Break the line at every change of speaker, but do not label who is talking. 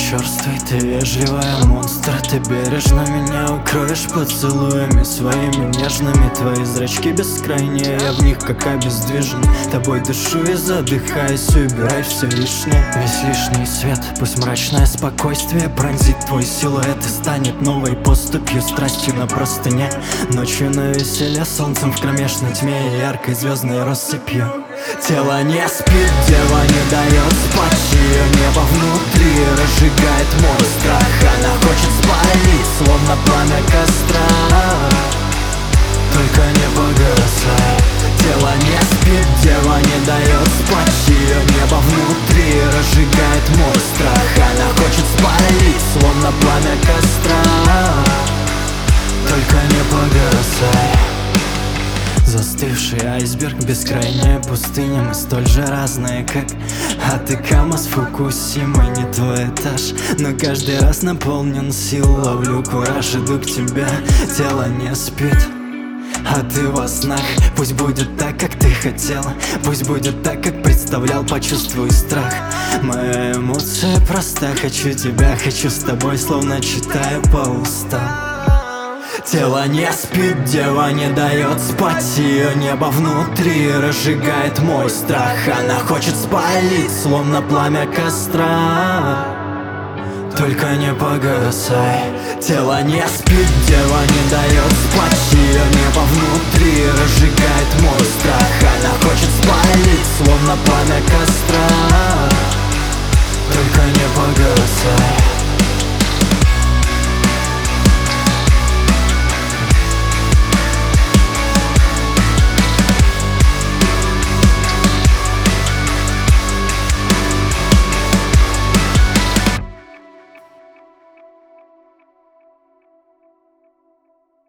черствый, ты вежливая монстр. Ты бережно меня укроешь поцелуями своими нежными. Твои зрачки бескрайние, я в них как обездвижен. Тобой дышу и задыхаюсь, убирай все лишнее. Весь лишний свет, пусть мрачное спокойствие пронзит твой силуэт и станет новой поступью, страстью на простыне. Ночью на веселе, солнцем в кромешной тьме и яркой звездной россыпью. Тело не спит, дева не дает спать. Ее небо внутри разжигает мой страх. Она хочет спалить, словно пламя костра. Только не погасай. Тело не спит, дева не дает спать. Ее небо внутри разжигает мой страх. Она хочет спалить, словно пламя костра. Только не погасай. Застывший айсберг, бескрайняя пустыня. Мы столь же разные, как Атакама с Фукусимой. Не твой этаж, но каждый раз наполнен сил. Ловлю кураж, иду к тебе, тело не спит. А ты во снах, пусть будет так, как ты хотела. Пусть будет так, как представлял, почувствуй страх. Моя эмоция проста, хочу тебя, хочу с тобой, словно читаю по устам. Тело не спит, дева не дает спать. Ее небо внутри разжигает мой страх. Она хочет спалить, словно пламя костра. Только не погасай. Тело не спит, дева не дает спать. Ее небо внутри разжигает мой страх. Она хочет спалить, словно пламя костра. Только не погасай.